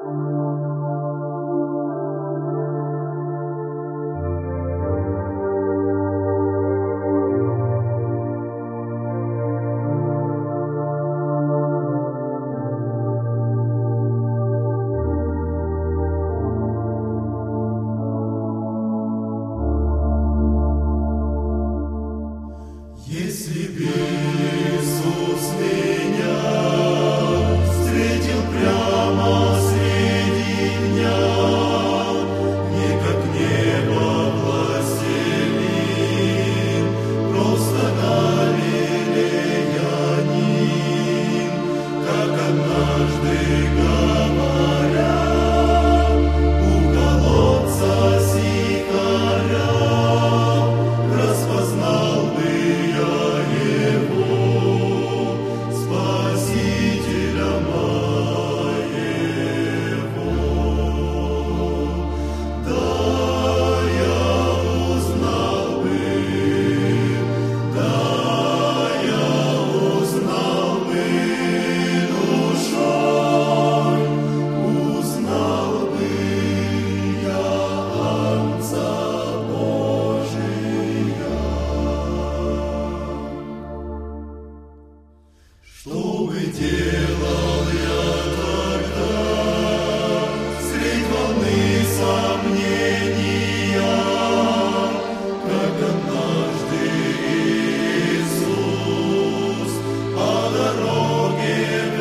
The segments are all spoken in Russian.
Если б Иисус меня встретил прямо среди дня, не как небо властелин, просто галилеянин, как однажды говорят у колодца Сихаря, распознал бы Спасителя моего. Да, я узнал бы душой, узнал бы я Агнца Божия. Что бы делал я тогда средь волны сомнения, как однажды Иисус по дороге в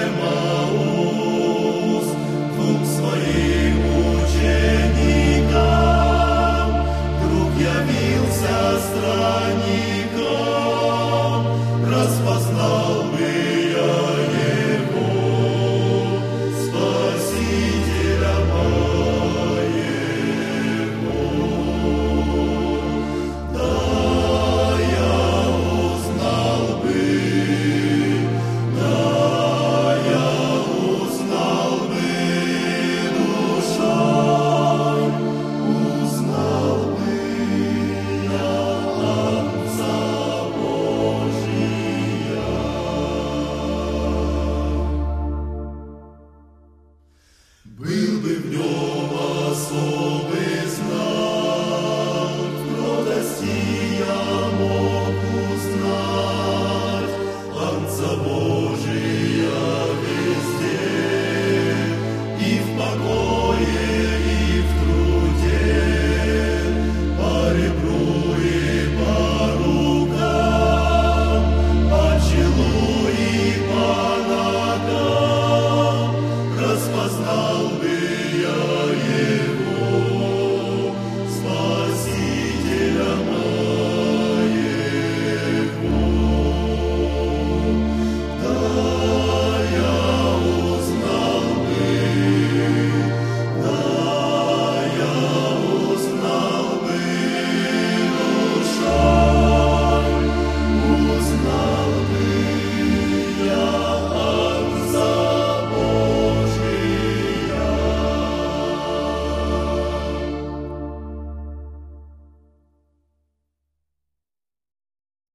Эмаус двум своим ученикам вдруг явился странником, распознал бы я его, Спасителя моего. Да, я узнал бы душой, узнал бы я Агнца Божия. Был бы в нем особый знак, в кротости я мог узнать Агнца Божия везде, и в покое, и в труде, по ребру и по рукам, по челу и по ногам распознал